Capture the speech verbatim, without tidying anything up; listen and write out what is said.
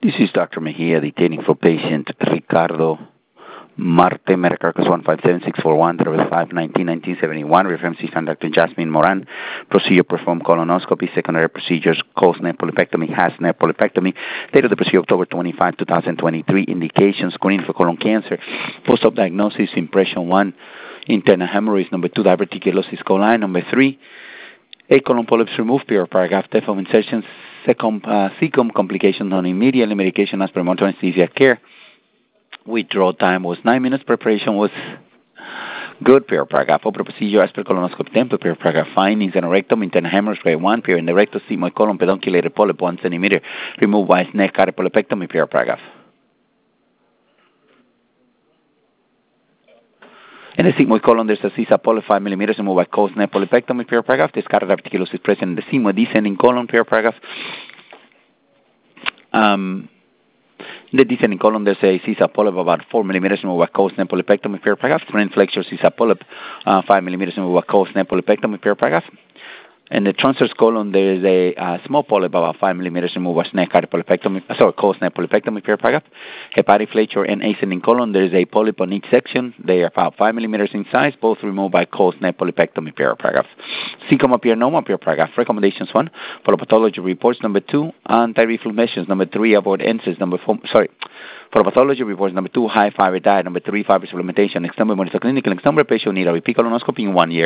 This is Doctor Mejia detaining for patient Ricardo Marte, Medicarcus one five seven six four one, Travis five nineteen nineteen seventy one. Reference is on Doctor Jasmine Moran. Procedure performed colonoscopy. Secondary procedures closed-neck polypectomy, has-neck polypectomy. Date of the procedure October twenty-fifth, twenty twenty-three. Indication screening for colon cancer. Post-op diagnosis impression one. Internal hemorrhoids. Number two, diverticulosis coli. Number three, a colon polyps removed. Pure paragraph. Depth of insertions. Second, uh, second complication non immediately. Medication as per monitoring anesthesia care. Withdrawal time was nine minutes. Preparation was good. Pure paragraph. Open procedure as per colonoscopy template. Pure paragraph. Findings and rectum. Internal hemorrhage grade one. Pure in the rectus. Sigmoid colon pedunculated polyp one centimeter. Remove by neck cardiac polypectomy. Pure paragraph. In the sigmoid colon, there's a C S A polyp five millimeters removed by closed neck polypectomy. Pure paragraph. Discarded diverticulosis present in the sigmoid descending colon. Pure paragraph. Um, in the descending colon, there's a C S A polyp about four millimeters removed by closed neck polypectomy. Pure paragraph. Spleen flexure C S A polyp uh, five millimeters removed by closed neck polypectomy. Pure paragraph. In the transverse colon, there is a uh, small polyp about five millimeters removed by neck cardiac polypectomy. Uh, sorry, closed neck polypectomy. Pure paragraph. Hepatic flexure and ascending colon, there is a polyp on each section. They are about five millimeters in size, both removed by closed neck polypectomy. Pure paragraph. Cecoma pyrenoma. Pure paragraph. Recommendations one, pathology reports. Number two, anti-reflux measures. Number three, avoid N SAIDs. Number four, sorry. For pathology reports, number two, high fiber diet. Number three, fiber supplementation. Next number, monitor clinical. Next number, patient need a repeat colonoscopy in one year.